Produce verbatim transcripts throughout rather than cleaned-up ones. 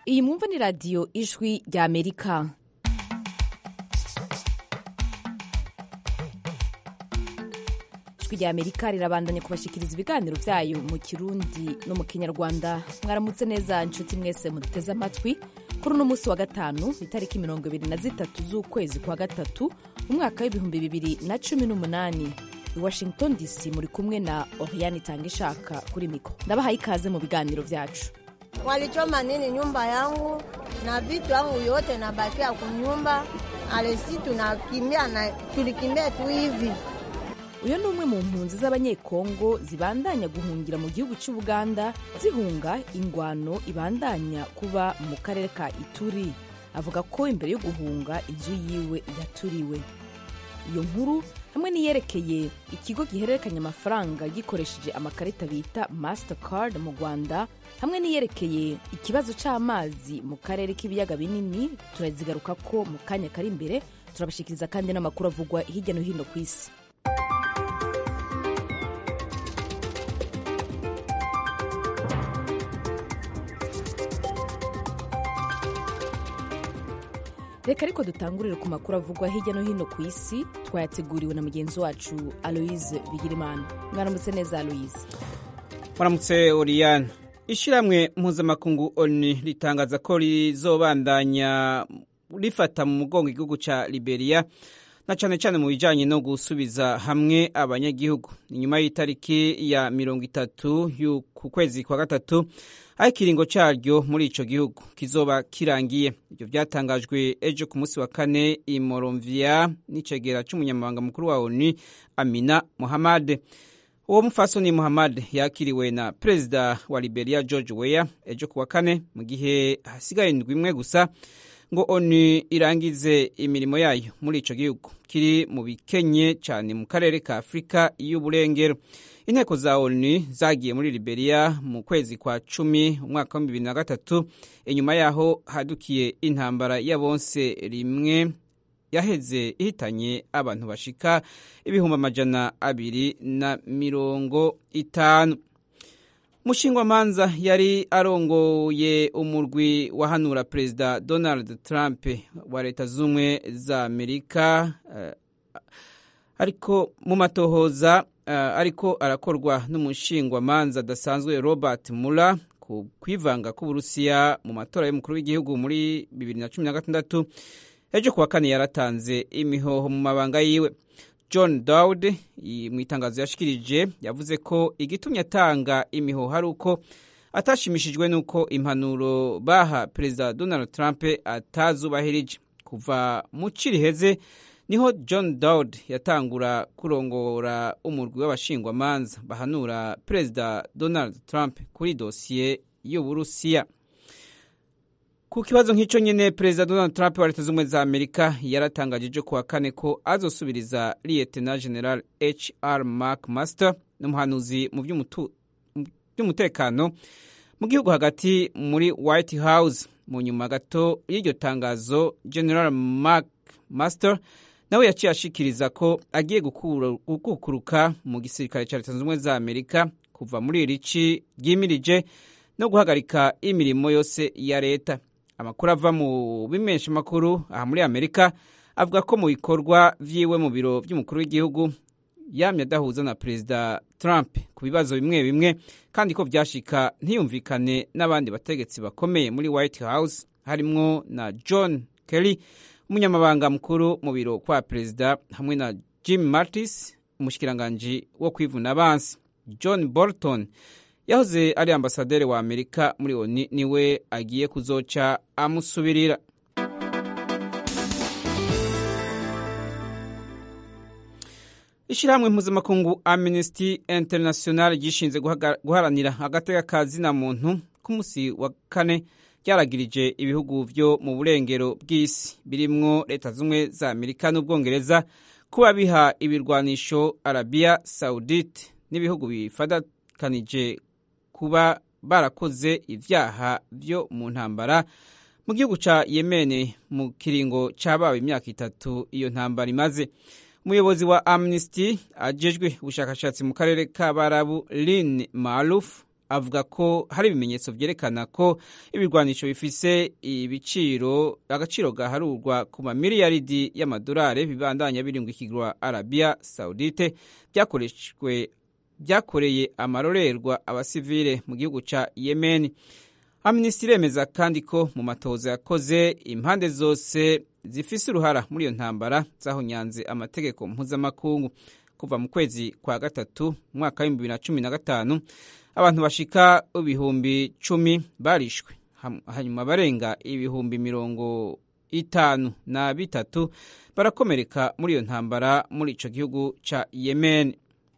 iyi mwumva ni radiyo ijwi rya Amerika. Ijwi rya Amerika rirabandanya kubashikiriza ibiganiro byayo mu Kirundi no mu Kinyarwanda. Mwaramutse neza inshuti mwese muduteze amatwi kuri uno munsi wa gatanu itariki mirongo ibiri na zitatu z'ukwezi kwa gatatu umwaka w'ibihumbi bibiri na cumi n'umunani. I Washington D C muri kumwe na Oriane Tangishaka kuri mikro. Ndabahaye ikaze mu biganiro byacu. Walichoma nini nyumba yangu na vitu yangu yote na bakia kunyumba, alesi tunakimbia na tulikimbia tu hivi. Uyo ni umwe mu mpunzi z'abanyekongo zibandanya guhungira mu gihugu cy'u Buganda zihunga ingwano ibandanya kuba mu karere ka Ituri. Avuga ko imbere yo guhunga inzu yiwe yaturiwe. Iyo nkuru hamwe niyerekeye ikigo gihererekanya amafaranga gikoresheje amakarita bita Mastercard mu Rwanda, hamwe niyerekeye ikibazo c'amazi mu karere k'ibiyaga binini turazigaruka ko mu kanya kari imbere. Turabashikiriza kandi n'amakuru avugwa hirya no hino ku isi. Reka ariko dutangurire ku makuru avugwa hirya no hino ku isi twayateguriwe na mugenzi wacu Aloise Bigirimana. Mwaramutse neza Aloise. Mwaramutse Oriane. Ishiramwe mpuzamakungu O N U ritangaza ko rizobandanya rifata mu mugongo igihugu ca Liberia na cane cane mu bijanye no gusubiza hamwe abanyagihugu. Inyuma y'itariki ya mirongo itatu y'uku kwezi kwa gatatu aho ikiringo caryo muri ico gihugu kizoba kirangiye. Ivyo vyatangajwe ejo ku munsi wa kane i Monrovia n'icegera c'umunyamabanga mukuru wa O N U Amina Mohamed. Uwo mufasoni Mohamed yakiriwe na perezida wa Liberia George Weah ejo ku wa kane mu gihe hasigaye indwi imwe gusa ngo O N U irangize imirimo yayo muri ico gihugu kiri mu bikenye cyane mu karere ka Afrika y'uburengero. Inteko za O N U zagiye muri Liberia mu kwezi kwa cumi umwaka wa bibiri na gatatu inyuma yaho hadukiye intambara ya bonse rimwe yaheze ihitanye abantu bashika ibihumbi amajana abiri na mirongo itanu. Mushingwamanza yari arongoye umurwi wahanura Perezida Donald Trump wa Leta Zumwe za Amerika uh, ariko mu matohoza uh, ariko arakorwa n'umushingwamanza dasanzwe Robert Mueller ku kwivanga ku Burusiya mu matora y'umukuru w'igihugu muri bibiri na cumi na gatandatu. Ejo kuwa kane yaratanze imihoho mu mabanga yiwe. John Dowd mu itangazo yashikirije yavuze ko igitumye atanga imihoho ari uko atashimishijwe nuko impanuro baha Perezida Donald Trump atazubahirije. Kuva mu ciriheze niho John Dowd yatangura kurongora umurwi w'abashingwamanza bahanura Perezida Donald Trump kuri dosiye y'Uburusiya. Ku kibazo nk'ico nyene Perezida Donald Trump wa Leta Zunze za Amerika yaratangaje ku wa kane ko azosubiriza Lieutenant General H R McMaster n'umuhanuzi mu by'umutekano mu gihugu hagati muri White House. Mu nyuma gato y'iryo tangazo General McMaster nawe yaciye ashikiriza ko agiye gukukuruka mu gisirikare ca Leta Zunze za Amerika kuva muri irici ryimirije no guhagarika imirimo yose ya leta. Amakuru ava mu bimesha makuru aha muri Amerika avuga ko mu bikorwa vyiwe mu biro by'umukuru w'igihugu yamye adahuza na Perezida Trump ku bibazo bimwe bimwe kandi ko vyashika ntiyumvikane n'abandi bategetsi bakomeye muri White House harimwo na John Kelly umunyamabanga mukuru mu biro kwa Perezida hamwe na Jim Mattis umushikiranganje wo kwivuna abansi. John Bolton yahoze ari ambasaderi wa Amerika muri O N U niwe agiye kuzoca amusubirira. Ishiramwe mpuzamakungu Amnesty International gishinze guharanira agateka kazina muntu ku munsi wa kane ryaragirije ibihugu vyo mu burengero bw'isi birimwo Leta Zumwe za Amerika n'Ubwongereza kuba biha ibirwanisho Arabia Saudite n'ibihugu bifadakanije kuba barakoze ivyaha vyo mu ntambara mu gihugu ca Yemen mu kiringo cabaye imyaka itatu iyo ntambara imaze. Umuyobozi wa Amnesty ajejwe ubushakashatsi mu karere k'Abarabu Lynn Malouf avuga ko hari ibimenyetso vyerekana ko ibirwanisho bifise ibiciro agaciro gaharurwa ku mamiliyaridi y'amadolari bibandanya birungikirwa Arabia Saudite byakoreshwe byakoreye amarorerwa abasivile mu gihugu ca Yemen. Amnesty iremeza kandi ko mu matoza yakoze impande zose zifise uruhara muri iyo ntambara zahonyanze amategeko mpuzamakungu. Kuva mu kwezi kwa gatatu mwaka w'ibihumbi bibiri na cumi na gatanu abantu bashika ibihumbi cumi barishwe, hanyuma barenga ibihumbi mirongo itanu na bitatu barakomereka muri iyo ntambara muri ico gihugu ca Yemen.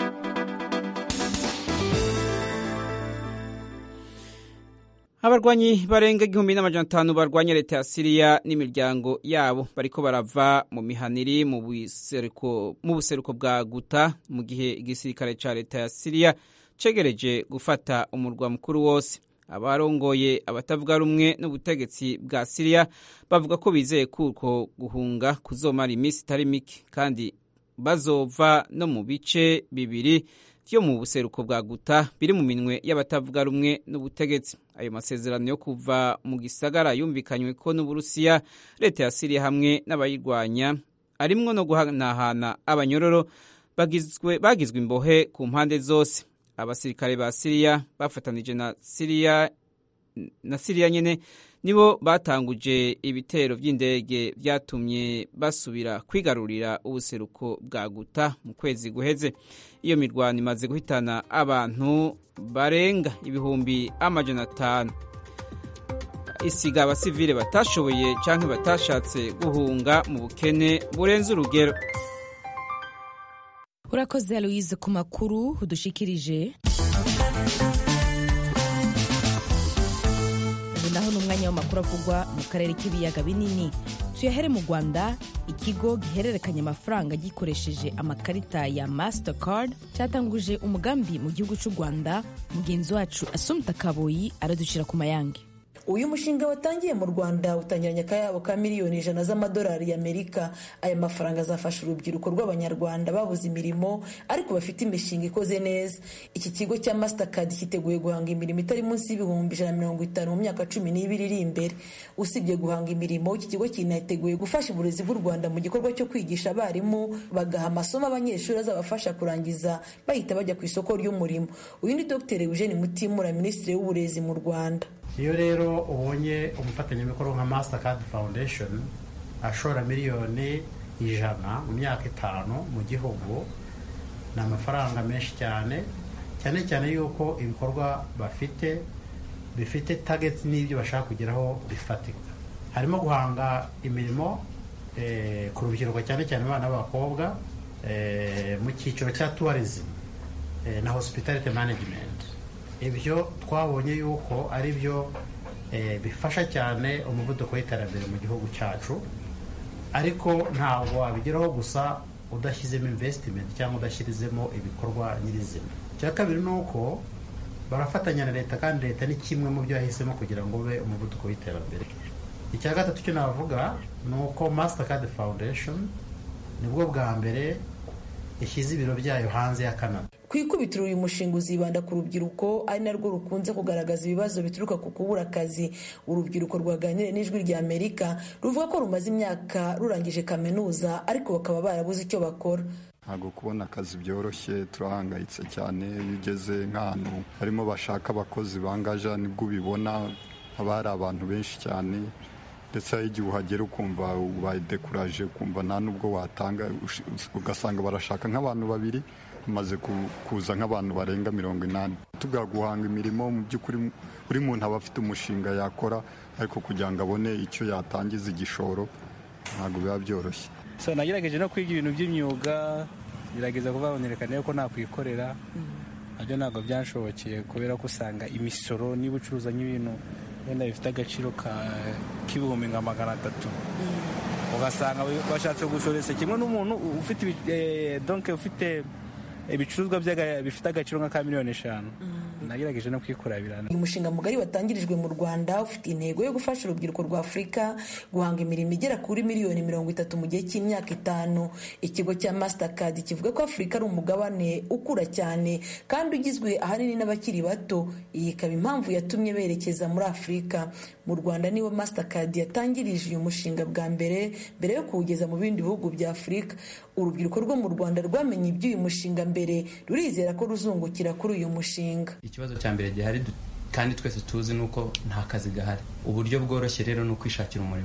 Abarwanyi barenga igihumbi n'amajana atanu barwanya leta ya Syria n'imiryango yabo bariko barava mu mihaniri mu buseruko mu buseruko bwa Guta mu gihe igisirikare ca leta ya Syria cegereje gufata umurwa mukuru wose. Abarongoye abatavuga rumwe n'ubutegetsi bwa Syria bavuga ko bizeye kuko guhunga kuzomara iminsi itari mike kandi bazova no mu bice bibiri vyo mu buseruko bwa Guta biri mu minwe y'abatavuga rumwe n'ubutegetsi. Ayo masezerano yo kuva mu gisagara yumvikanywe ko n'Uburusiya, leta ya Syria hamwe n'abayirwanya arimwo no guhanahana abanyororo bagizwe bagizwe imbohe ku mpande zose. Abasirikare ba Syria bafatanije na Syria na Syria nyene nibo batanguje ibitero vy'indege vyatumye basubira kwigarurira ubuseruko bwa Guta mu kwezi guheze. Iyo mirwano imaze guhitana abantu barenga ibihumbi amajana atanu, isiga abasivile batashoboye canke batashatse guhunga mu bukene burenze urugero. Urakoze Aloise ku makuru udushikirije. Naho n'umwanya w'amakuru avugwa mu karere k'ibiyaga binini. Tuyahere mu Rwanda, ikigo gihererekanya amafaranga gikoresheje amakarita ya Mastercard cyatanguje umugambi mu gihugu cy'u Rwanda. Mugenzi wacu Asumta Kaboyi aradushira ku mayange. Uyu mushinga watangiye mu Rwanda utangiranye akayabo ka miliyoni ijana z'amadolari y'Amerika. Aya mafaranga azafasha urubyiruko rw'Abanyarwanda babuze imirimo ariko bafite imishinga ikoze neza. Iki kigo cya Mastercard kiteguye guhanga imirimo itari munsi y'ibihumbi ijana na mirongo itanu mu myaka cumi n'ibiri iri imbere. Usibye guhanga imirimo, iki kigo kinateguye gufasha uburezi bw'u Rwanda mu gikorwa cyo kwigisha abarimu bagaha amasomo abanyeshuri azabafasha kurangiza bahita bajya ku isoko ry'umurimo. Uyu ni Dr Eugene Mutimura, Minisitiri w'Uburezi mu Rwanda. Iyo rero ubonye umufatanyabikorwa nka Mastercard Foundation ashora miliyoni ijana mu myaka itanu mu gihugu, ni amafaranga menshi cyane cyane cyane yuko ibikorwa bafite bifite targets n'ibyo bashaka kugeraho bifatika. Harimo guhanga imirimo eh, ku rubyiruko cyane cyane abana b'abakobwa eh, mu cyiciro cya tourism eh, na hospitality management. Ibyo twabonye yuko ari byo eh, bifasha cyane umuvuduko w'iterambere mu gihugu cyacu, ariko ntabwo wabigeraho gusa udashyizemo investment cyangwa udashyirizemo ibikorwa nyirizina. Icya kabiri ni uko barafatanya na leta, kandi leta ni kimwe mu byo yahisemo kugira ngo ube umuvuduko w'iterambere. Icya gatatu cyo navuga ni uko Mastercard Foundation nibwo bwa mbere ishyize ibiro byayo hanze ya Canada. Ku ikubitiro uyu mushinga uzibanda ku rubyiruko, ari narwo rukunze kugaragaza ibibazo bituruka ku kubura akazi. Urubyiruko rwaganiriye n'Ijwi rya Amerika ruvuga ko rumaze imyaka rurangije kaminuza ariko bakaba barabuze icyo bakora. Ntabwo kubona akazi byoroshye, turahangayitse cyane. Iyo ugeze nk'ahantu harimo bashaka abakozi bangaja nibwo ubibona, haba hari abantu benshi cyane, ndetse igihe uhagera ukumva ubaye dekuraje, ukumva nta nubwo watanga, ugasanga barashaka nk'abantu babiri umaze kuza nk'abantu barenga mirongo inani. Tuga guhanga imirimo mu by'ukuri buri muntu aba afite umushinga yakora, ariko kugira ngo abone icyo yatangiza igishoro ntabwo biba byoroshye. So nagerageje no kwiga ibintu by'imyuga, gerageza kubabonerekana yuko nakwikorera, nabyo ntabwo byanshobokeye kubera ko usanga imisoro niba ucuruza nk'ibintu wenda bifite agaciro k'ibihumbi nka magana atatu, ugasanga bashatse gushoresa kimwe n'umuntu ufite donc ufite ibicuruzwa bifite agaciro nka ka miliyoni eshanu. nagerageje no kwikorera birana. uyu mushinga mugari watangirijwe mu Rwanda ufite intego yo gufasha urubyiruko rwa Afurika guhanga imirimo igera kuri miliyoni mirongo itatu mu gihe cy'imyaka itanu. Ikigo cya Mastercard kivuga ko Afurika ari umugabane ukura cyane kandi ugizwe ahanini n'abakiri bato. Iyi ikaba impamvu yatumye berekeza muri Afurika. Mu Rwanda niwo Mastercard yatangirije uyu mushinga bwa mbere mbere yo kuwugeza mu bindi bihugu bya Afurika. Urubyiruko rwo mu Rwanda rwamenye iby'uyu mushinga mbere rurizera ko ruzungukira kuri uyu mushinga. Ikibazo cya mbere gihari kandi twese tuzi nuko nta kazi gahari. Uburyo bworoshye rero ni ukwishakira umurimo.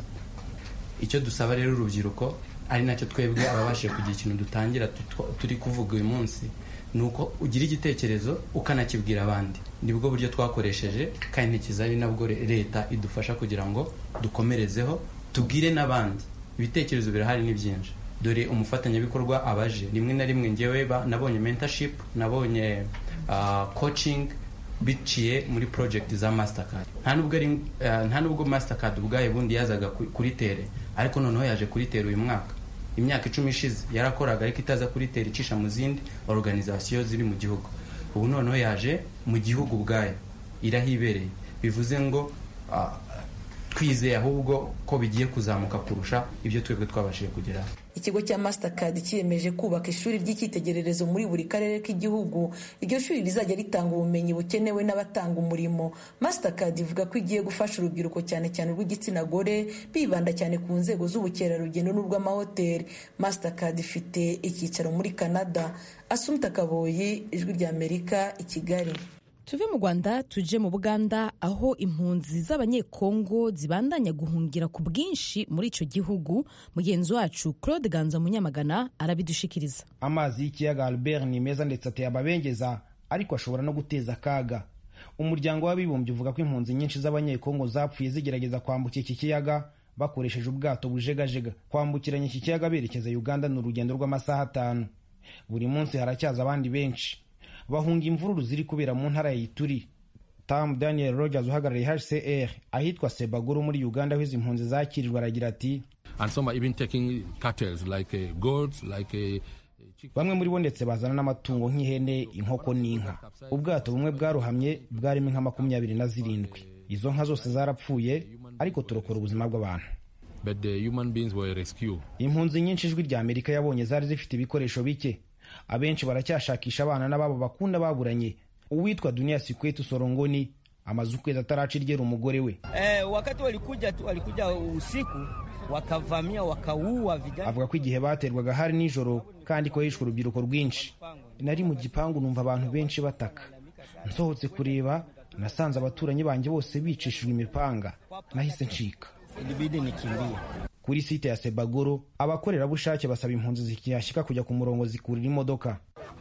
Icyo dusaba rero urubyiruko ari nacyo twebwe ababashije kugira ikintu dutangira turi kuvuga uyu munsi nuko ugira igitekerezo ukanakibwira abandi. Nibwo buryo twakoresheje kandi ntikiza ari nabwo leta idufasha kugira ngo dukomerezeho tubwire n'abandi. Ibitekerezo birahari ni byinshi. Dore umufatanyabikorwa abaje rimwe na rimwe ngewe nabonye mentorship, nabonye uh, coaching biciye muri project za Mastercard. Nta nubwo ari uh, nta nubwo Mastercard ubwaye bundi yazaga kuri tere, ariko noneho yaje kuri tere uyu mwaka. Imyaka icumi ishize yarakoraga ariko itaza kuri tere icisha mu zindi organization ziri mu gihugu. Ubu noneho yaje mu gihugu ubwaye irahibereye. Bivuze ngo uh, twizeye ahubwo ko bigiye kuzamuka kurusha ibyo twebwe twabashije kugeraho. Ikigo cya Mastercard kiyemeje kubaka ishuri ry'icyitegererezo muri buri karere k'igihugu. Iryo shuri rizajya ritanga ubumenyi bukenewe n'abatanga umurimo. Mastercard ivuga ko igiye gufasha urubyiruko cyane cyane rw'igitsina gore bibanda cyane ku nzego z'ubukerarugendo n'urw'amahoteli. Mastercard ifite icyicaro muri Canada. Asumta Kaboyi, Ijwi ry'Amerika, i Kigali. Tuve mu Rwanda tuje mu Buganda aho impunzi z'abanyekongo zibandanya guhungira ku bwinshi muri ico gihugu. Mugenzi wacu Claude Ganza Munyamagana arabidushikiriza. Amazi y'ikiyaga Albert ni meza ndetse ateye ababengeza, ariko ashobora no guteza akaga. Umuryango w'abibumbye uvuga ko impunzi nyinshi z'abanyekongo zapfuye zigerageza kwambuka iki kiyaga bakoresheje ubwato bujegajega. Kwambukiranya iki kiyaga berekeza Uganda ni urugendo rw'amasaha atanu. Buri munsi haracyaza abandi benshi bahunga imvururu ziri kubera mu ntara ya Ituri. Tam Daniel Rogers uhagarariye H C R ahitwa Sebaguru muri Uganda aho izi impunzi zakirirwa aragira ati and some are even taking cattle like uh, goats like uh, bamwe muri bo ndetse bazana n'amatungo nk'ihene, inkoko n'inka. Ubwato bumwe bwaruhamye bwarimo inka makumyabiri na zirindwi. Izo nka zose zarapfuye ariko turokora ubuzima bw'abantu. But the human beings were rescued. Impunzi nyinshi Ijwi ry'Amerika yabonye zari zifite ibikoresho bike. Abenshi baracyashakisha abana n'ababo bakunda baburanye. Uwitwa Dunia Sikwetu Sorongoni amaze ukwezi ataraca iryera umugore we. Eh, wakati walikuja tu walikuja usiku wakavamia wakaua vijana. Avuga ko igihe baterwaga hari nijoro kandi ko hishwe urubyiruko rwinshi. Nari mu gipangu numva abantu benshi bataka. Nsohotse kureba nasanze abaturanyi banjye bose bicishijwe imipanga. Nahise ncika. Ilibidi nikimbie. Kuri site ya Sebagoro abakorerabushake basaba impunzi zikiyashika kujya ku murongo zikurira imodoka.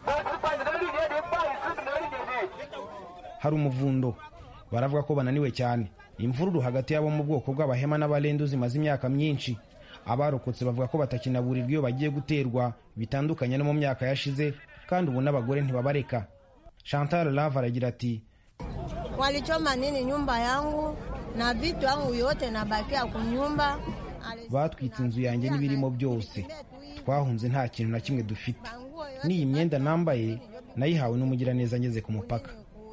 Hari umuvundo baravuga ko bananiwe cyane. Imvururu hagati yabo mu bwoko bw'abahema n'abalendu zimaze imyaka myinshi. Abarokotse bavuga ko batakinaburirwa iyo bagiye guterwa, bitandukanye no mu myaka yashize, kandi ubu n'abagore ntibabareka. Chantal Lava aragira ati walichoma nini nyumba yangu na vitu yangu yote nabakia kunyumba. Batwitse inzu yanjye n'ibirimo byose. Twahunze nta kintu na kimwe dufite. N'iyi myenda nambaye nayihawe n'umugiraneza ngeze ku mupaka.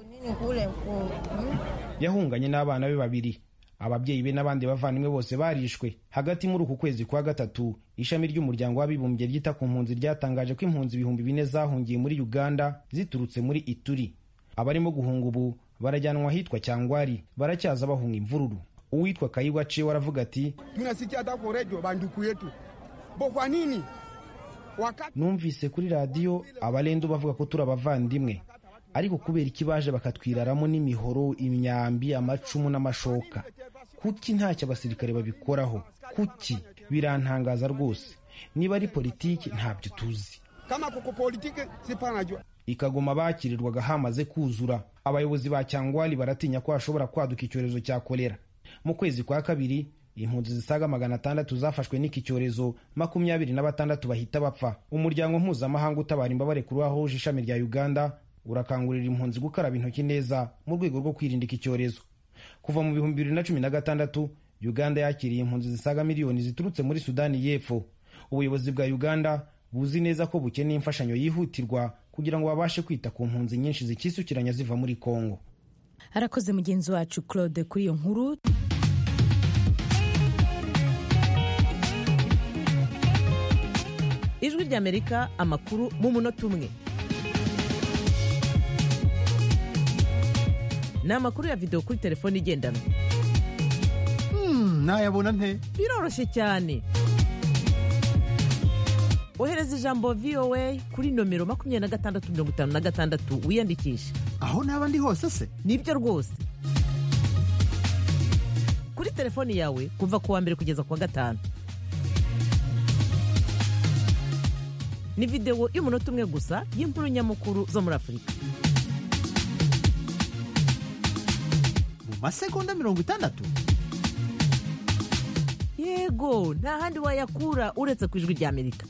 Yahunganye n'abana be babiri. Ababyeyi be n'abandi bavandimwe bose barishwe. Hagati muri uku kwezi kwa gatatu ishami ry'umuryango w'abibumbye ryita ku mpunzi ryatangaje ko impunzi ibihumbi bine zahungiye muri Uganda ziturutse muri Ituri. Abarimo guhunga ubu barajyanwa ahitwa Cyangwari, baracyaza bahunga imvururu. Uwitwa Kayiwa Che waravuga ati tunasikia hata kwa radio banduku yetu bo kwa nini wakati numvise kuri radio abalendu bavuga ko turi abavandimwe, ariko kubera ikibaje bakatwiraramo n'imihoro, imyambi, amacumu n'amashoka. Kuki ntacyo abasirikare babikoraho? Kuki? Birantangaza rwose. Niba ari politiki ntabyo tuzi. Kama kuko politiki sipanajwa. Ikagoma bakirirwaga hamaze kuzura. Abayobozi ba Cyangwali baratinya ko hashobora kwaduka icyorezo cya kolera. Mu kwezi kwa kabiri impunzi zisaga magana atandatu zafashwe n'iki cyorezo, makumyabiri na batandatu bahita bapfa. Umuryango mpuzamahanga utabara imbabare kuri aho ishami rya Uganda urakangurira impunzi gukaraba intoki neza mu rwego rwo kwirinda iki cyorezo. Kuva mu bihumbi bibiri na cumi na gatandatu Uganda yakiriye impunzi zisaga miliyoni ziturutse muri Sudani y'Epfo. Ubuyobozi bwa Uganda buzi neza ko bukeneye imfashanyo yihutirwa kugira ngo babashe kwita ku mpunzi nyinshi zikisukiranya ziva muri Kongo. Harakoze mugenzi wacu Claude kuri iyo nkuru. Ijwi ry'Amerika, amakuru mu munota umwe. Ni amakuru ya video kuri telefone igendanwa. Hmm, nayabona nte? Biroroshye cyane. Ohereza ijambo V O A kuri nomero makumyabiri na gatandatu mirongo itanu na gatandatu wiyandikishe. Aho naba ndi hose se? Nibyo rwose. Kuri telefoni yawe kuva ku wa mbere kugeza ku wa gatanu. Ni video y'umunota umwe gusa y'inkuru nyamukuru zo muri Afurika. Mu masegonda mirongo itandatu? Yego, nta handi wayakura uretse ku Ijwi ry'Amerika.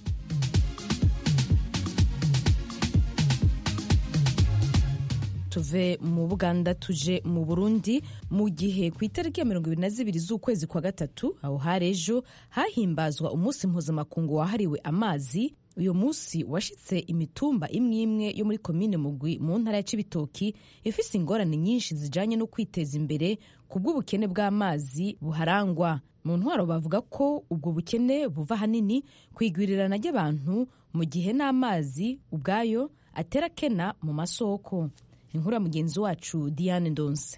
Tuve mu Buganda tuje mu Burundi, mu gihe ku itariki ya mirongo ibiri na zibiri z'ukwezi kwa gatatu aho hari ejo hahimbazwa umunsi mpuzamakungu wahariwe amazi. Uyu munsi washitse imitumba imwe imwe yo muri komine Mugwi mu ntara ya Cibitoki ifise ingorane nyinshi zijanye no kwiteza imbere ku bw'ubukene bw'amazi buharangwa. Mu ntwaro bavuga ko ubwo bukene buva hanini kwigwirirana ry'abantu mu gihe n'amazi ubwayo atera kena mu masoko. Inkuru ya mugenzi wacu Diane Ndonse.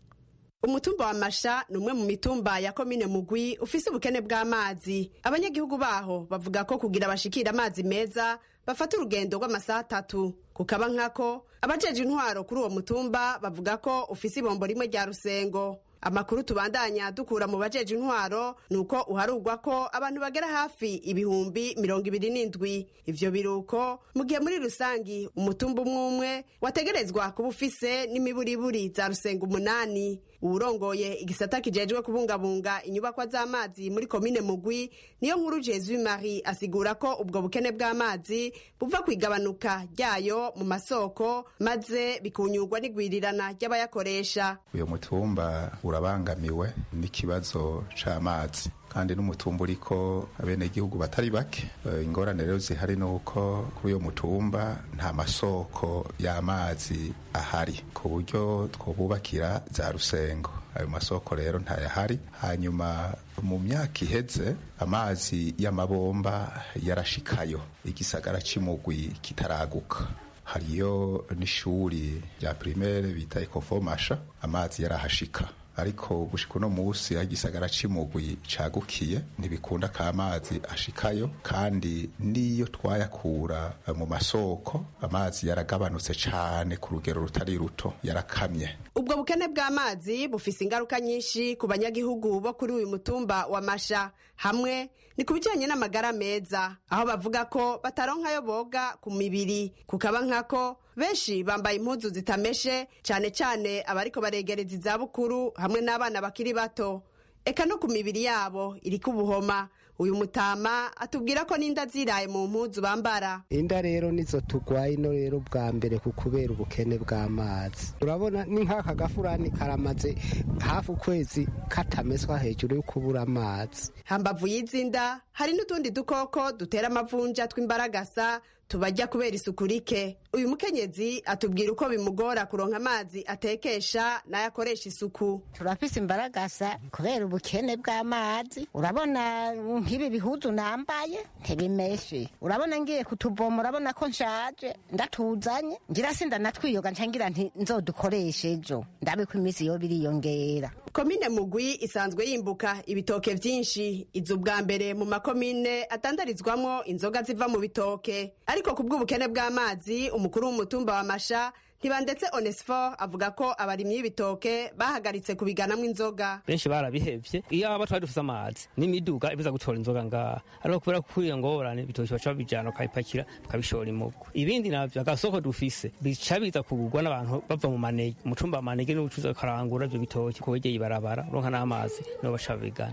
Umutumba wa Masha ni umwe mu mitumba ya komine Mugwi ufise ubukene bw'amazi. Abanyagihugu baho bavuga ko kugira bashikira amazi meza bafata urugendo rw'amasaha atatu. Kukaba nkako abajeje intwaro kuri uwo mutumba bavuga ko ufise ibombo rimwe rya Rusengo. Amakuru tubandanya dukura mu bajeje intwaro nuko uharugwa ko abantu bagera hafi ibihumbi mirongo ibiri n'indwi. Ivyo biruko mu gihe muri rusangi umutumba umwe wategerezwa kuba ufise n'imiburiburi za Rusengo umunani. Urongoye igisata kijejwe kubungabunga inyubakwa z'amazi muri komine Mugwi niyo nkuru Jesus Marie asigura ko ubwo bukene bw'amazi buva kwigabanuka ryayo mu masoko maze bikunyurwa n'igwirirana ry'abayakoresha. Uyo mutumba urabangamiwe n'ikibazo c'amazi kandi n'umutumba uriko abenegihugu batari bake. E, ingorane rero zihari nuko kuri uyo mutumba nta masoko y'amazi ahari ku buryo twobubakira za Rusengo. Ayo masoko rero ntayahari. Hanyuma mu myaka iheze amazi y'amabomba yarashikayo, igisagara c'Imugwi kitaraguka. Hariyo n'ishuri rya primaire bita Ekofomasha, amazi yarahashika. Ariko gushika no musi yagisagara c'Imugwi cagukiye ntibikunda ka amazi ashikayo, kandi niyo twayakura mu masoko amazi yaragabanutse cane ku rugero rutari ruto, yarakamye. Ubwo bukene bw'amazi bufise ingaruka nyinshi ku banyagihugu bo kuri uyu mutumba wa Masha. Hamwe ni kubijanye n'amagara meza, aho bavuga ko bataronkayo boga ku mibiri. Kukaba nkako benshi bambaye impuzu zitameshe, cane cane abariko baregereza izabukuru hamwe n'abana bakiri bato. Eka no ku mibiri yabo iriko ubuhoma. Uyu mutama atubwira ko n'inda ziraye mu mpuzu bambara. Inda rero nizo tugwaye no rero bwa mbere ku kubera ubukene bw'amazi. Urabona ni nk'aka gafurani karamaze hafi ukwezi katameswa hejuru yo kubura amazi. Hambavu y'izinda hari n'utundi dukoko dutera amavunja tw'imbaragasa tubajya kubera isuku rike. Uyu mukenyezi atubwira uko bimugora kuronka amazi atekesha n'ayakoresha isuku. Turafise imbaragasa kubera ubukene bw'amazi. Urabona nk'ibi bihuzu nambaye ntibimeshe. Urabona ngiye kutuvoma, urabona ko nshaje ndatuzanye, ngira sinda natwiyoga ncangira nti nzodukoreshe ejo ndabe ko imisi yo biriyongera. Komine Mugwi isanzwe yimbuka ibitoke vyinshi. Izo bwa mbere mu makomine atandarizwamwo inzoga ziva mu bitoke. Ariko kubw'ubukene bw'amazi umukuru w'umutumba wa Masha Ntibandetse Onesphore avuga ko abarimyi y'ibitoke bahagaritse kubiganamwo inzoga. Benshi barabihevye iyo aba twari dufise amazi n'imiduga ibiza gutora inzoga ngaha, ariko kubera kuriye ngorane ibitoke baca babijana bakabipakira bakabishora imugo. Ibindi navyo agasoko dufise bica biza kugurwa n'abantu bava mu manege, umutumba wa manege n'ubucuruzi karangura ivyo bitoke kuwegeye ibarabara uronka n'amazi nibo baca babigana.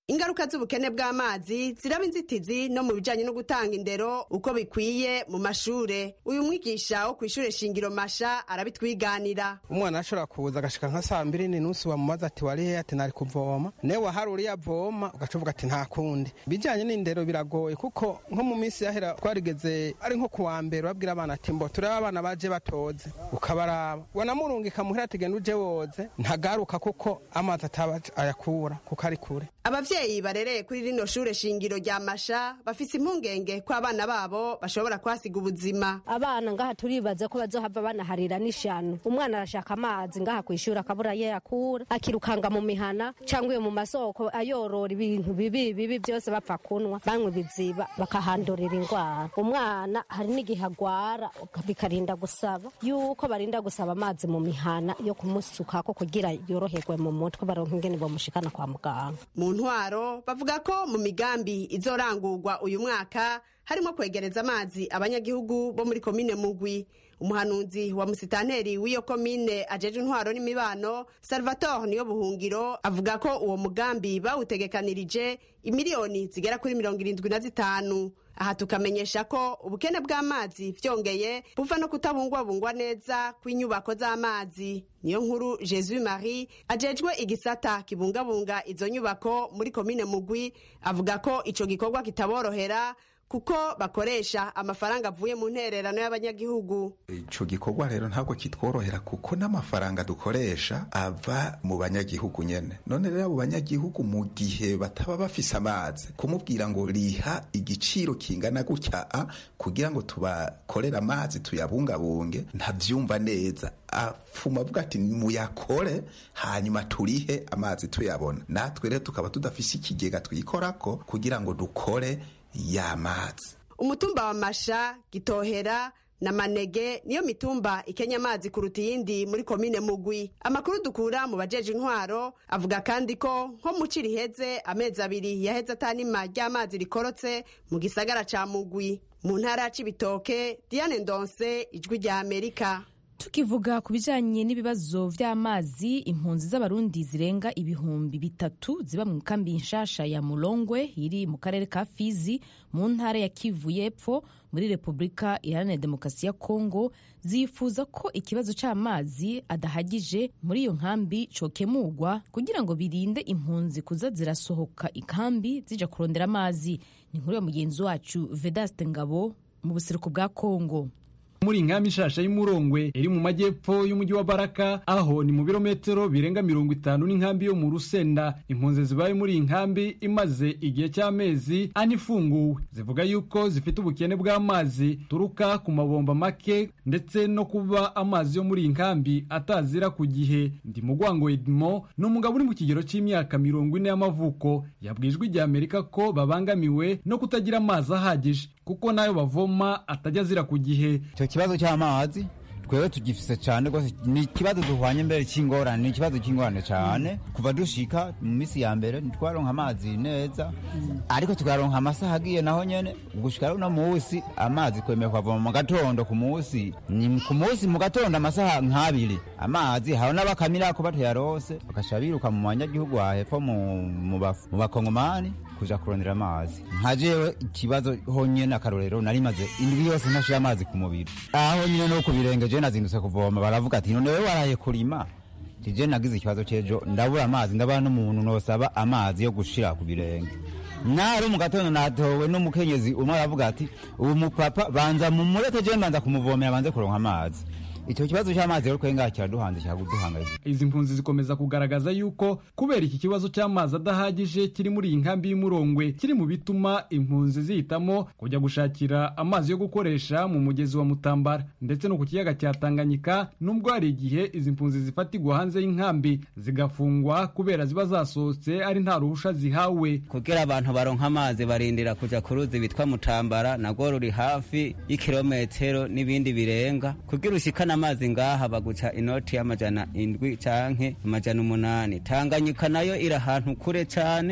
ingaruka z'ubukene bw'amazi ziraba inzitizi no mu bijanye no gutanga indero uko bikwiye mu mashure. Uyu mwigisha wo kw'ishure shingiro Masha arabitwiganira. Umwana ashobora kuza agashika nka saa mbiri n'inusu bamubaza ati wari hehe, ati nari kuvoma, newe wahari uriya avoma ugacuvuga ati nta kundi. Bijanye n'indero biragoye kuko nko mu minsi yahera twarigeze ari nko kuwa mbere babwira abana ati mbo turaba abana baje batoze, ukabaraba wanamurungika muhira ati genda uje woze, ntagaruka kuko amazi ataba ayakura kuko ari kure. Abavyeyi barereye kuri rino shure shingiro rya Masha bafise impungenge ko abana babo bashobora kwasiga ubuzima. Abana ngaha turibaza ko bazohava banaharira n'ishano. Umwana arashaka amazi ngaha kwishura akabura ye yakura, akirukanga mu mihana cyangwa iyo mu masoko ayorora ibintu bibi bibi byose bapfa kunwa, banywe biziba bakahandorera ingwara. Umwana hari n'igihe agwara bikarinda gusaba yuko barinda gusaba amazi mu mihana yo kumusuka ko kugira yoroherwe mu mutwe baronka ingene bamushikana kwa muganga. Ntwaro bavuga ko mu migambi izorangurwa uyu mwaka harimo kwegereza amazi abanyagihugu bo muri komine Mugwi. Umuhanuzi wa musitanteri w'iyo komine ajeje intwaro n'imibano Salvatore niyo buhungiro avuga ko uwo mugambi bawutegekanirije imiliyoni zigera kuri mirongo irindwi na zitanu. Aha tukamenyesha ko ubukene bw'amazi vyongeye buva no kutabungwabungwa neza kw'inyubako z'amazi. Niyo nkuru Jesus Marie ajejwe igisata kibungabunga izo nyubako muri komine Mugwi avuga ko ico gikorwa kitaborohera kuko bakoresha amafaranga avuye mu ntererano y'abanyagihugu. Ico gikorwa rero ntabwo kitworohera kuko n'amafaranga dukoresha ava mu banyagihugu nyene. None rero abo banyagihugu mu gihe bataba bafise amazi kumubwira ngo riha igiciro kingana gutya kugira ngo tubakorera amazi tuyabungabunge ntavyumva neza. Afuma avuga ati muyakore hanyuma turihe amazi tuyabona. Natwe rero tukaba tudafise ikigega twikorako kugira ngo dukore y'amazi. Umutumba wa Masha, Gitohera na Manege niyo mitumba ikenya amazi kuruta iyindi muri komine Mugwi. Amakuru dukura mu bajeje intwaro avuga kandi ko nko mu Ciriheze amezi abiri yaheze atanima ry'amazi rikorotse mu gisagara ca Mugwi. Mu ntara ya Cibitoke, Diane Ndonse, Ijwi rya Amerika. Tukivuga ku bijanye n'ibibazo vy'amazi, impunzi z'abarundi zirenga ibihumbi bitatu ziba mu kambi nshasha ya Mulongwe iri mu karere ka Fizi mu ntara ya Kivu y'Epfo muri Republika Iharanira Demokarasi ya Kongo zifuza ko ikibazo c'amazi adahagije muri iyo nkambi cokemurwa kugira ngo birinde impunzi kuza zirasohoka ikambi zija kurondera amazi. Ni inkuru ya mugenzi wacu Vedaste Ngabo mu buseruko bwa Kongo. Muri nkambi nshasha y'Umurongwe iri mu majyepfo y'umujyi wa Baraka, aho ni mu birometero birenga mirongo itanu n'inkambi yo mu Rusenda. Impunzi zibaye muri inkambi imaze igihe cy'amezi anifunguwe zivuga yuko zifite ubukene bw'amazi turuka ku mabomba make ndetse no kuba amazi yo muri inkambi atazira ku gihe. Ndi Mugwango Edmo n'umugabo uri mu kigero cy'imyaka mirongo ine y'amavuko yabwijwe rya Amerika ko babangamiwe no kutagira amazi ahagije kuko nayo bavoma atajya zira ku gihe. Ikibazo cy'amazi twewe tugifise cyane rwose, ni ikibazo duhwanye mbere cy'ingorane, ni ikibazo cy'ingorane cyane. Kuva dushika mu misi ya mbere ntitwaronka amazi neza, ariko tukaronka amasaha agiye naho nyene gushika no munsi amazi kwemeye kwavoma mu gatondo ku munsi, ni ku munsi mu gatondo amasaha nk'abiri amazi haho n'abakamira ko batayarose bakashabiruka mu banyagihugu hahepfo mu bakongomani kuja kurondera amazi. Nkajewe ikibazo honyene akarorero narimaze indwi yose ntashira amazi ku mubiri, aho nyine no kubirenge je nazindutse kuvoma baravuga ati none wewe waraye kurima. Tije nagize ikibazo cejo ndabura amazi, ndabana n'umuntu nosaba amazi yo gushira ku birenge. Naro mu gatondo natowe n'umukenyezi umwe aravuga ati ubu mupapa banza mu mureke je mbanza kumuvomera banze kuronka amazi. Icyo kibazo cy'amazi rero kwenga kiraduhanze cyaguduhangayije. Izi mpunzi zikomeza kugaragaza yuko kubera iki kibazo cy'amazi adahagije kiri muri iyi nkambi y'Umurongwe kiri mu bituma impunzi zihitamo kujya gushakira amazi yo gukoresha mu mugezi wa Mutambara ndetse no ku kiyaga cya Tanganyika, nubwo hari igihe izi mpunzi zifatirwa hanze y'inkambi zigafungwa kubera ziba zasohotse ari nta ruhusha zihawe. Kugira abantu baronka amazi barindira kuja ku ruzi bitwa Mutambara nagwo ruri hafi y'ikirometero n'ibindi birenga. Kugira ushikana amazi ngaha baguca inoti y'amajana indwi canke amajana umunani. Tanganyika nayo iri ahantu kure cane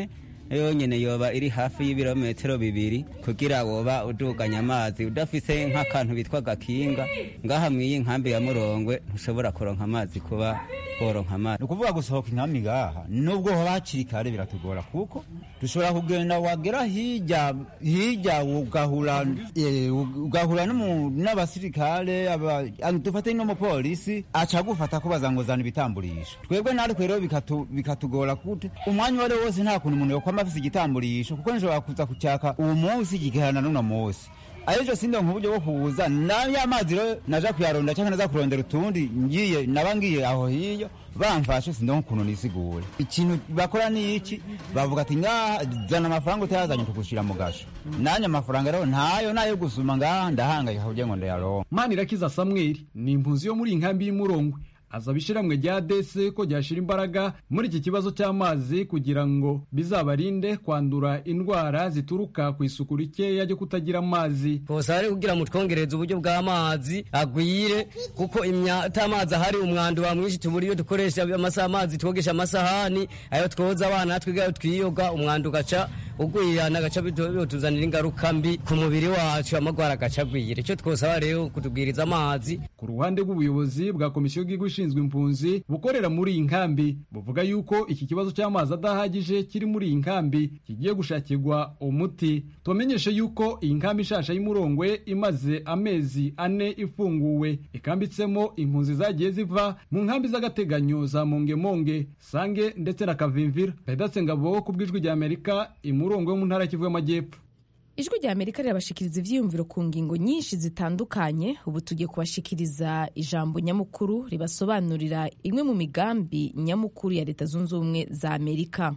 yonyene yoba iri hafi y'ibirometero bibiri kugira woba uduganya amazi udafise nk'akantu bitwa gakinga ngaha mw'iyi nkambi ya Murongwe ntushobora kuronka amazi kuba boronka amazi. Ni ukuvuga gusohoka inkambi ngaha nubwo hoba hakiri kare biratugora kuko dushobora kugenda wagera hirya hirya ugahura ugahura n'abasirikare dufate n'umupolisi aca gufata kubaza ngo zana ibitamburisho. Twebwe natwe rero bikatugora kute umwanya wari wose nta kuntu umuntu yokwama afise igitamburisho kuko nshobora kuza kucyaka uwo munsi kigahana n'uno munsi ayejo sinde nk'uburyo bwo kuza nayo amazi rero naja kuyaronda cyangwa naza kurondera utundi ngiye nabangiye aho hiyo bamfashe sinde nk'ukuntu nisigure ikintu bakora ni iki bavuga ati ngaha zana amafaranga utayazanye tugushira mu gasho nanya amafaranga rero ntayo nayo gusuma ngaha ndahangayika kugira ngo ndayaronka. Manirakiza Samuel ni impunzi yo muri inkambi y'Umurongwe azaba ishiramwe rya dese ko ryashira imbaraga muri iki kibazo cy'amazi kugira ngo bizabarinde kwandura indwara zituruka ku isuku rikeya ryo kutagira amazi. Bosare kugira mutwongereza uburyo bw'amazi agwire kuko imyata amazi ahari umwanda wa mwinshi tuburi iyo dukoresha amasaha amazi twogesha amasahani ayo twoza abana twigayo twiyoga umwanda ugaca ugwirana gaca bituzanira ingaruka mbi ku mubiri wacu amagwara gaca gwire. Icyo twosaba rero kutubwiriza amazi. Ku ruhande rw'ubuyobozi bwa komisiyo y'igihugu ishinzwe impunzi bukorera muri iyi nkambi buvuga yuko iki kibazo cy'amazi adahagije kiri muri iyi nkambi kigiye gushakirwa umuti. Tumenyeshe yuko iyi nkambi ishasha y'Umurongwe imaze amezi ane ifunguwe ikambitsemo impunzi zagiye ziva mu nkambi z'agateganyo za Mongemonge, Sange ndetse na Kavimvira. Pedatse Ngabo ku bw'ijwi rya Amerika Umurongwe wo mu ntara y'Kivu y'Amajyepfo. Ijwi rya Amerika rirabashikiriza ivyiyumviro ku ngingo nyinshi zitandukanye. Ubu tugiye kubashikiriza ijambo nyamukuru ribasobanurira imwe mu migambi nyamukuru ya Leta Zunze Ubumwe za Amerika.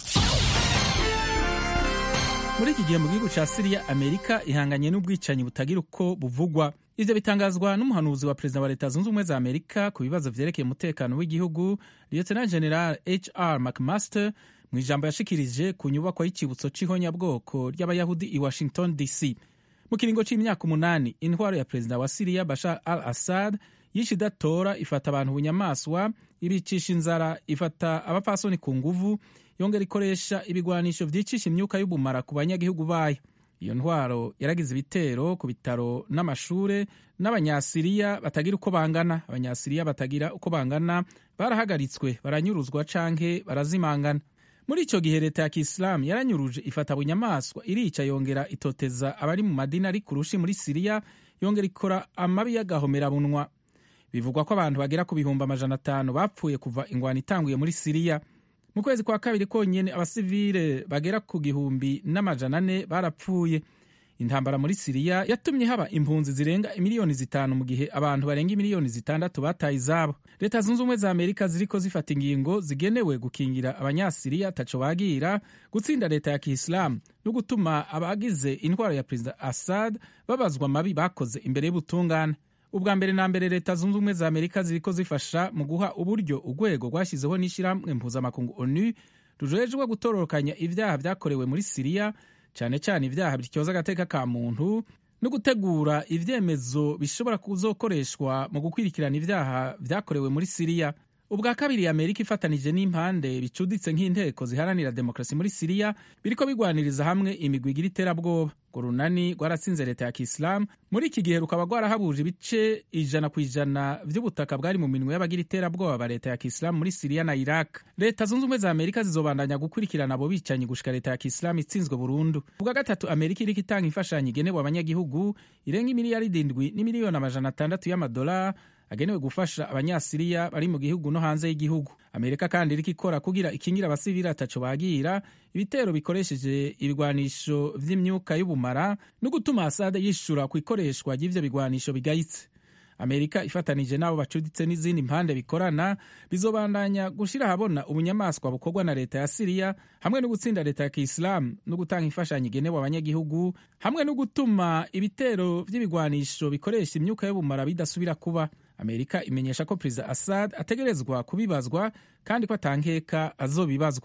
Muri iki gihe mu gihugu ca Syria, Amerika ihanganye n'ubwicanyi butagira uko buvugwa. Ivyo bitangazwa n'umuhanuzi wa Perezida wa Leta Zunze Ubumwe za Amerika ku bibazo vyerekeye umutekano w'igihugu, Lieutenant General H R McMaster, mu ijambo yashikirije ku nyubako y'ikibutso c'ihonyabwoko ry'abayahudi i Washington D C. Mu kiringo c'imyaka umunani intwaro ya Perezida wa Syria Bashar al-Assad yishe idatora, ifata abantu bunyamaswa, ibicisha inzara, ifata abapfasoni ku nguvu, yongera ikoresha ibigwanisho vyicisha imyuka y'ubumara ku banyagihugu bayo. Iyo ntwaro yaragize ibitero ku bitaro n'amashure n'abanyasiriya batagira uko bangana. Abanyasiriya batagira uko bangana barahagaritswe, baranyuruzwa canke barazimangana. Muri ico gihe leta ya Kiislamu yaranyuruje, ifata bunyamaswa, irica, yongera itoteza abari mu madini ari kurushi muri Syria, yongera ikora amabi y'agahomerabunwa. Bivugwa ko abantu bagera ku bihumbi amajana atanu bapfuye kuva ingwano itanguye muri Syria. Mu kwezi kwa kabiri konyene abasivile bagera ku gihumbi n'amajana ane barapfuye. Intambara muri Syria yatumye haba impunzi zirenga imiliyoni zitanu mu gihe abantu barenga imiliyoni zitandatu bataye izabo. Leta Zunze Ubumwe za Amerika ziriko zifata ingingo zigenewe gukingira abanyasiriya taco bagira, gutsinda leta ya Kiislamu no gutuma abagize intwaro ya Perezida Assad babazwa mabi bakoze imbere y'ubutungane. Ubwa mbere na mbere Leta Zunze Ubumwe za Amerika ziriko zifasha mu guha uburyo urwego rwashyizeho n'ishirahamwe mpuzamakungu ONU rujejwe gutororokanya ivyaha vyakorewe muri Syria, cyane cyane ivyaha bityoza agateka ka muntu no gutegura ivyemezo bishobora kuzokoreshwa mu gukwirikirana ivyaha vyakorewe muri Syria. Ubwa kabiri Amerika ifatanije n'impande bicuditse nk'inteko ziharanira demokrasi muri Syria biriko bigwaniriza hamwe imigwi igira iterabwoba. Urunani rwaratsinze leta ya Kiislamu muri iki gihe rukaba rwarahabuje ibice ijana ku ijana vy'ubutaka bwari mu minwe y'abagira iterabwoba ba leta ya Kiislamu muri Syria na Iraq. Leta Zunze Ubumwe za Amerika zizobandanya gukurikirana abo bicanyi gushika leta ya Kiislamu itsinzwe burundu. Ubwa gatatu Amerika iriko itanga imfashanyo igenewe abanyagihugu irenga imiliyaridi indwi n'imiliyoni amajana atandatu y'amadolari agenewe gufasha abanyasiriya bari mu gihugu no hanze y'igihugu. Amerika kandi iriko ikora kugira ikingira abasivili ataco bagira, ibitero bikoresheje ibigwanisho vy'imyuka y'ubumara no gutuma Assad yishura ku ikoreshwa ry'ivyo bigwanisho bigayitse. Amerika ifatanije nabo bacuditse n'izindi mpande bikorana bizobandanya gushira habona ubunyamaswa bukorwa na leta ya Syria hamwe no gutsinda leta ya Kiislamu no gutanga imfashanyo igenewe abanyagihugu hamwe no gutuma ibitero vy'ibigwanisho bikoresha imyuka y'ubumara bidasubira kuba. Amerika imenyesha ko Perezida Assad ategerezwa kubibazwa kandi ko atankeka azobibazwa.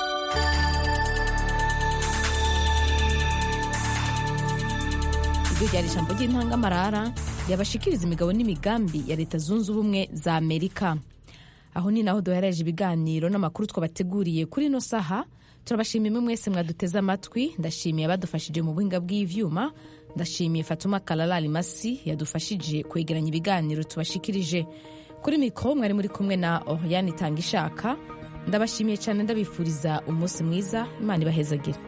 Iryo ryari ijambo ry'intangamarara yabashikiriza imigabo n'imigambi ya Leta Zunze Ubumwe za Amerika. Aho ni naho duhereje ibiganiro n'amakuru twabateguriye kuri no saha. turabashimiye mwe mwese mwaduteze amatwi. Ndashimiye abadufashije mu buhinga bw'ivyuma. Ndashimiye Fatuma Kalala Masi yadufashije kwegeranya ibiganiro tubashikirije. Kuri mikro mwari muri kumwe na Oriane Tangishaka. Ndabashimiye cyane, ndabifuriza umunsi mwiza. Imana ibahezagire.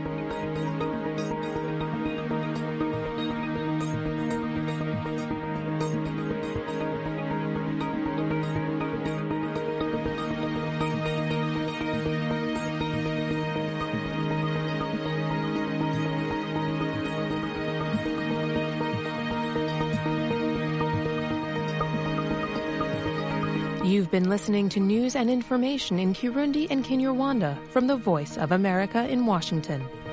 You've been listening to news and information in Kirundi and Kinyarwanda from the Voice of America in Washington.